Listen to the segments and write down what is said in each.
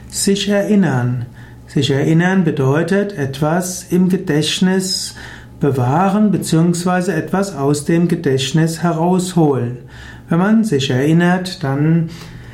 Sich erinnern. Sich erinnern bedeutet etwas im Gedächtnis bewahren bzw. etwas aus dem Gedächtnis herausholen. Wenn man sich erinnert, dann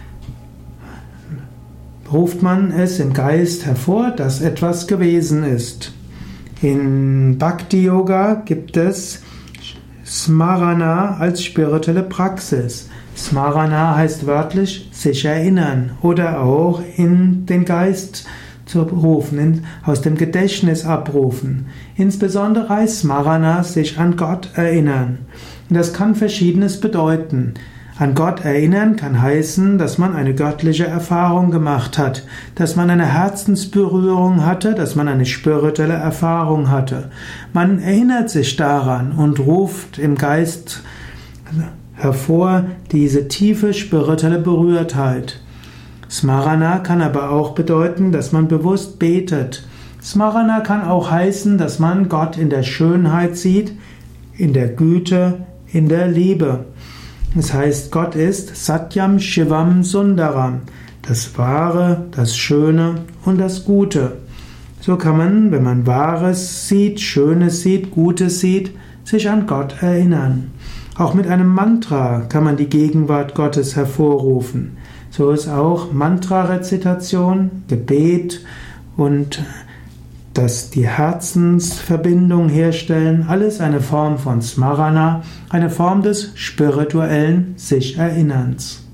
ruft man es im Geist hervor, dass etwas gewesen ist. In Bhakti Yoga gibt es Smarana als spirituelle Praxis. Smarana heißt wörtlich sich erinnern oder auch in den Geist zu rufen, aus dem Gedächtnis abrufen. Insbesondere heißt Smarana sich an Gott erinnern. Und das kann Verschiedenes bedeuten. An Gott erinnern kann heißen, dass man eine göttliche Erfahrung gemacht hat, dass man eine Herzensberührung hatte, dass man eine spirituelle Erfahrung hatte. Man erinnert sich daran und ruft im Geist hervor diese tiefe spirituelle Berührtheit. Smarana kann aber auch bedeuten, dass man bewusst betet. Smarana kann auch heißen, dass man Gott in der Schönheit sieht, in der Güte, in der Liebe. Das heißt, Gott ist Satyam Shivam Sundaram, das Wahre, das Schöne und das Gute. So kann man, wenn man Wahres sieht, Schönes sieht, Gutes sieht, sich an Gott erinnern. Auch mit einem Mantra kann man die Gegenwart Gottes hervorrufen. So ist auch Mantra-Rezitation, Gebet und die Herzensverbindung herstellen, alles eine Form von Smarana, eine Form des spirituellen Sich-Erinnerns.